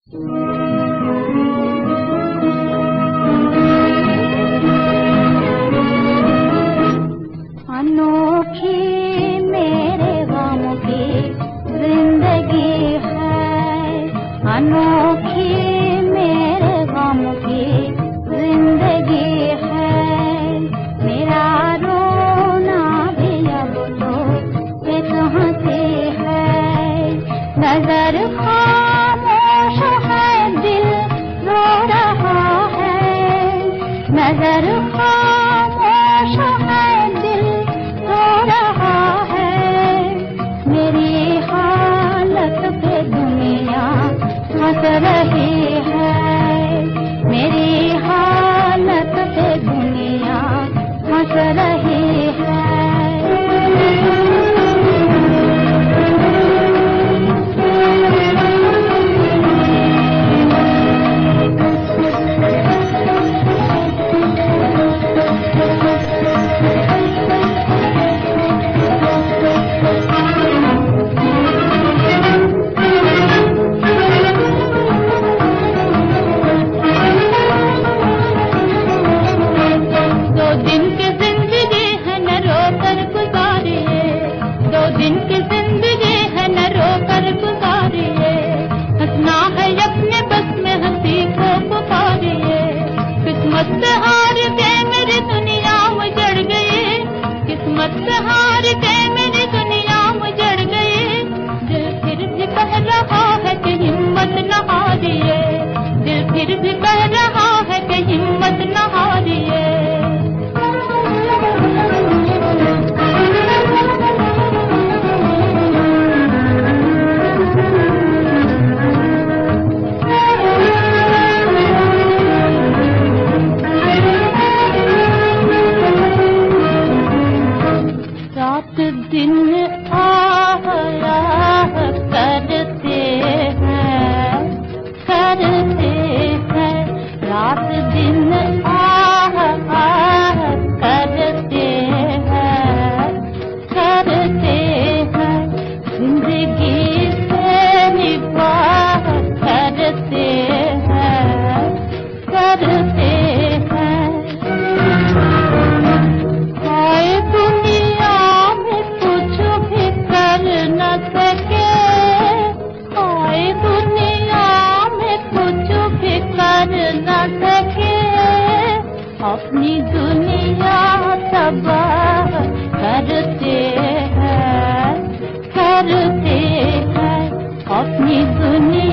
अनोखी मेरे गम की जिंदगी है, अनोखी मेरे गम की जिंदगी है। मेरा रोना भी अब तो कहाँ से है, नजर खामोश है, दिल रो रहा है। नजर खामोश है, दिल रो रहा है। मेरी हालत पे दुनिया हंस रही है, मेरी हालत पे दुनिया हंस रही है। अपनी दुनिया तबाह करते हैं, अपनी दुनिया